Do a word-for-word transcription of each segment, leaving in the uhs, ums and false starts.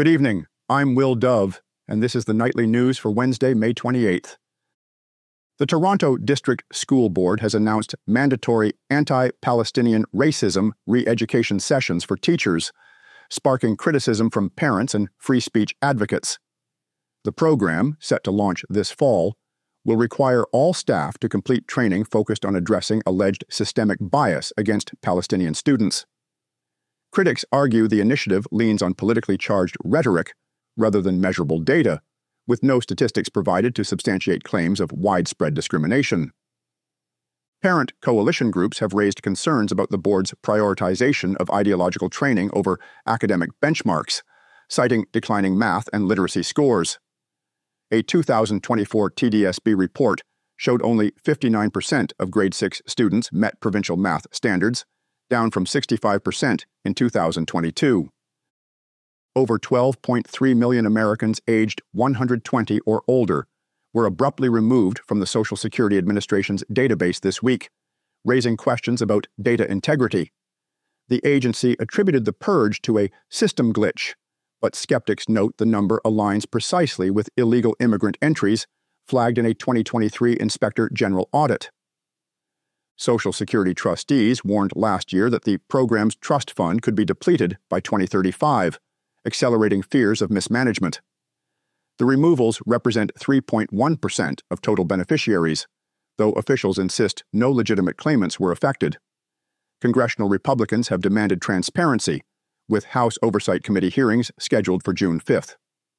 Good evening. I'm Will Dove, and this is the Nightly News for Wednesday, May twenty-eighth. The Toronto District School Board has announced mandatory anti-Palestinian racism re-education sessions for teachers, sparking criticism from parents and free speech advocates. The program, set to launch this fall, will require all staff to complete training focused on addressing alleged systemic bias against Palestinian students. Critics argue the initiative leans on politically charged rhetoric rather than measurable data, with no statistics provided to substantiate claims of widespread discrimination. Parent coalition groups have raised concerns about the board's prioritization of ideological training over academic benchmarks, citing declining math and literacy scores. A two thousand twenty-four T D S B report showed only fifty-nine percent of grade six students met provincial math standards, down from sixty-five percent in two thousand twenty-two. Over twelve point three million Americans aged one hundred twenty or older were abruptly removed from the Social Security Administration's database this week, raising questions about data integrity. The agency attributed the purge to a system glitch, but skeptics note the number aligns precisely with illegal immigrant entries flagged in a twenty twenty-three Inspector General audit. Social Security trustees warned last year that the program's trust fund could be depleted by twenty thirty-five, accelerating fears of mismanagement. The removals represent three point one percent of total beneficiaries, though officials insist no legitimate claimants were affected. Congressional Republicans have demanded transparency, with House Oversight Committee hearings scheduled for June fifth.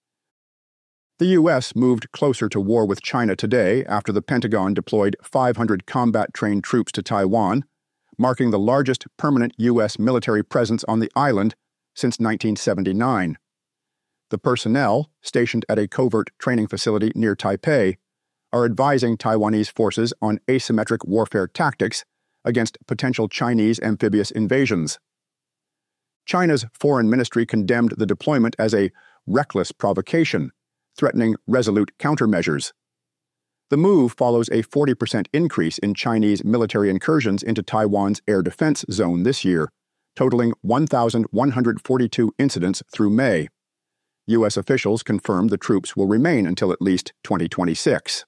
The U S moved closer to war with China today after the Pentagon deployed five hundred combat-trained troops to Taiwan, marking the largest permanent U S military presence on the island since nineteen seventy-nine. The personnel, stationed at a covert training facility near Taipei, are advising Taiwanese forces on asymmetric warfare tactics against potential Chinese amphibious invasions. China's foreign ministry condemned the deployment as a reckless provocation, threatening resolute countermeasures. The move follows a forty percent increase in Chinese military incursions into Taiwan's air defense zone this year, totaling one thousand one hundred forty-two incidents through May. U S officials confirmed the troops will remain until at least twenty twenty-six.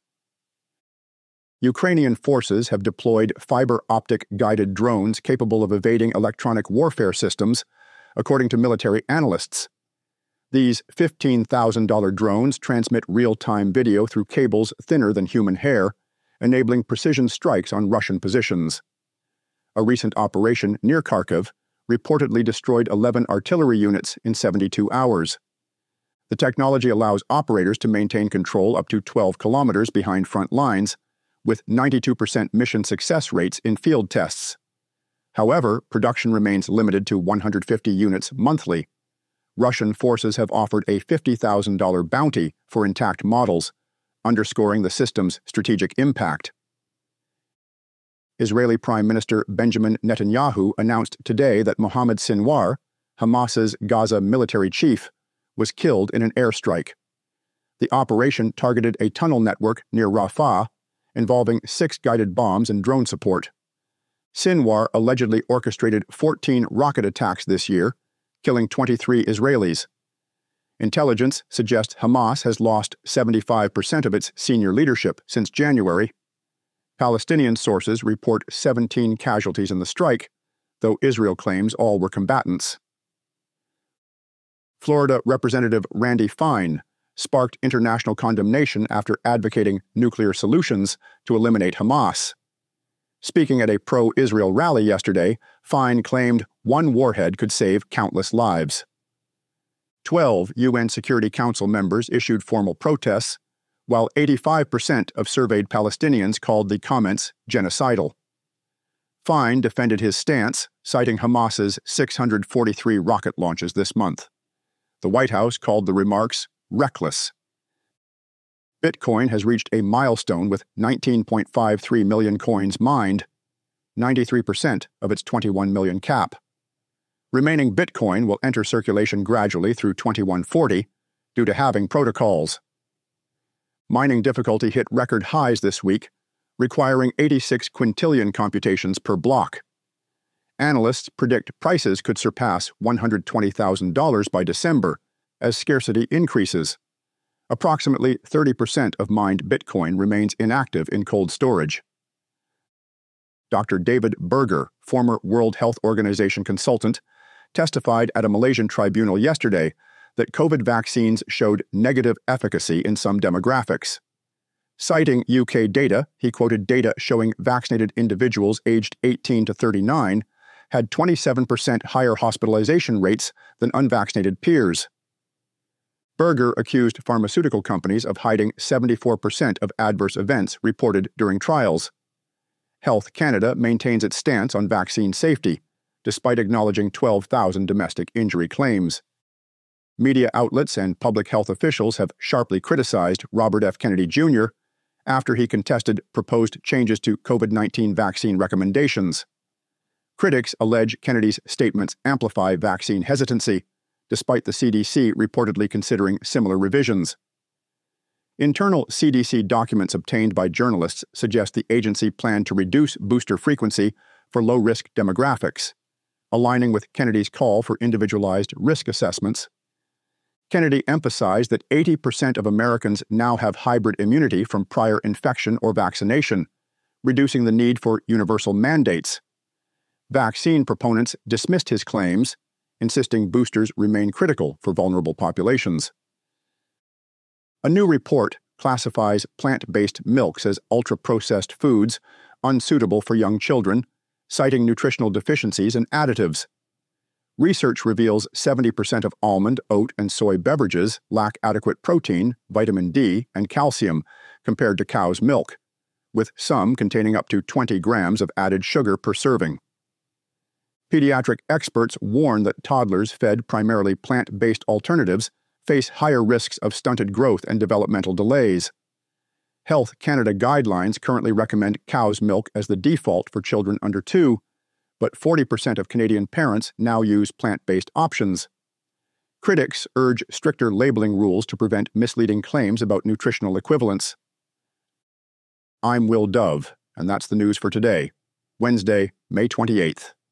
Ukrainian forces have deployed fiber-optic guided drones capable of evading electronic warfare systems, according to military analysts. These fifteen thousand dollars drones transmit real-time video through cables thinner than human hair, enabling precision strikes on Russian positions. A recent operation near Kharkiv reportedly destroyed eleven artillery units in seventy-two hours. The technology allows operators to maintain control up to twelve kilometers behind front lines, with ninety-two percent mission success rates in field tests. However, production remains limited to one hundred fifty units monthly. Russian forces have offered a fifty thousand dollars bounty for intact models, underscoring the system's strategic impact. Israeli Prime Minister Benjamin Netanyahu announced today that Mohammed Sinwar, Hamas's Gaza military chief, was killed in an airstrike. The operation targeted a tunnel network near Rafah, involving six guided bombs and drone support. Sinwar allegedly orchestrated fourteen rocket attacks this year, killing twenty-three Israelis. Intelligence suggests Hamas has lost seventy-five percent of its senior leadership since January. Palestinian sources report seventeen casualties in the strike, though Israel claims all were combatants. Florida Representative Randy Fine sparked international condemnation after advocating nuclear solutions to eliminate Hamas. Speaking at a pro-Israel rally yesterday, Fine claimed one warhead could save countless lives. Twelve U N Security Council members issued formal protests, while eighty-five percent of surveyed Palestinians called the comments genocidal. Fine defended his stance, citing Hamas's six hundred forty-three rocket launches this month. The White House called the remarks reckless. Bitcoin has reached a milestone with nineteen point five three million coins mined, ninety-three percent of its twenty-one million cap. Remaining Bitcoin will enter circulation gradually through twenty-one forty due to halving protocols. Mining difficulty hit record highs this week, requiring eighty-six quintillion computations per block. Analysts predict prices could surpass one hundred twenty thousand dollars by December, as scarcity increases. Approximately thirty percent of mined Bitcoin remains inactive in cold storage. Doctor David Berger, former World Health Organization consultant, testified at a Malaysian tribunal yesterday that COVID vaccines showed negative efficacy in some demographics. Citing U K data, he quoted data showing vaccinated individuals aged eighteen to thirty-nine had twenty-seven percent higher hospitalization rates than unvaccinated peers. Berger accused pharmaceutical companies of hiding seventy-four percent of adverse events reported during trials. Health Canada maintains its stance on vaccine safety, despite acknowledging twelve thousand domestic injury claims. Media outlets and public health officials have sharply criticized Robert F. Kennedy Junior after he contested proposed changes to COVID nineteen vaccine recommendations. Critics allege Kennedy's statements amplify vaccine hesitancy, despite the C D C reportedly considering similar revisions. Internal C D C documents obtained by journalists suggest the agency planned to reduce booster frequency for low-risk demographics, aligning with Kennedy's call for individualized risk assessments. Kennedy emphasized that eighty percent of Americans now have hybrid immunity from prior infection or vaccination, reducing the need for universal mandates. Vaccine proponents dismissed his claims, insisting boosters remain critical for vulnerable populations. A new report classifies plant-based milks as ultra-processed foods unsuitable for young children, citing nutritional deficiencies and additives. Research reveals seventy percent of almond, oat, and soy beverages lack adequate protein, vitamin D, and calcium compared to cow's milk, with some containing up to twenty grams of added sugar per serving. Pediatric experts warn that toddlers fed primarily plant-based alternatives face higher risks of stunted growth and developmental delays. Health Canada guidelines currently recommend cow's milk as the default for children under two, but forty percent of Canadian parents now use plant-based options. Critics urge stricter labeling rules to prevent misleading claims about nutritional equivalence. I'm Will Dove, and that's the news for today, Wednesday, May twenty-eighth.